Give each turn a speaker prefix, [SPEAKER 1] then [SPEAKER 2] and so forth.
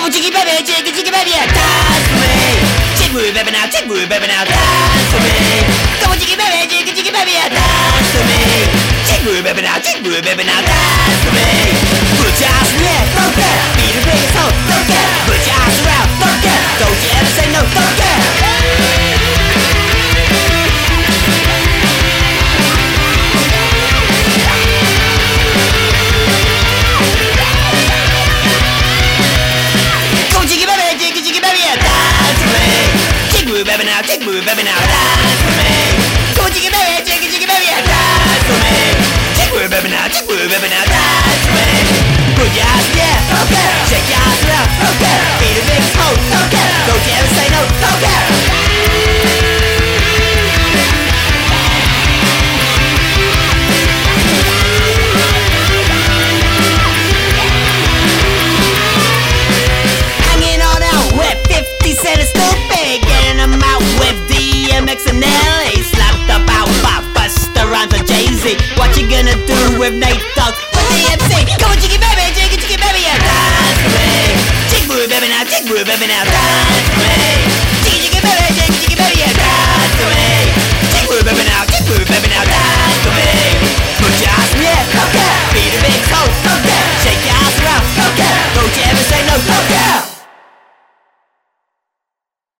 [SPEAKER 1] Come on, jiggy baby, jiggy baby, dance for me. Jig move baby now, dance for me. Come on, jiggy baby, jiggy baby, dance for me. Jig move baby now, dance for me. Put your ass in the air, don't care. Beat the biggest hoe, don't care. Put your ass around, don't care. Don't you ever say no, don't care. Jig move baby now, dance for me. Come on, jiggy baby, jiggy baby, dance for me. Jig move baby now, dance for me. Put your ass in the air, don't care. Shake your ass around, don't care. Be the biggest hoe, don't care. Don't you ever say no, don't care. Hanging on out with 50 Cent and Stupid, getting them out with DMX and LA. Slapped about by Busta Rhymes and Jay-Z. What you gonna do with Nate Dogg, with DMC? Come on, jiggy baby, jiggy baby, yeah, dance for me. Jig move baby now, dance for me. Jiggy baby,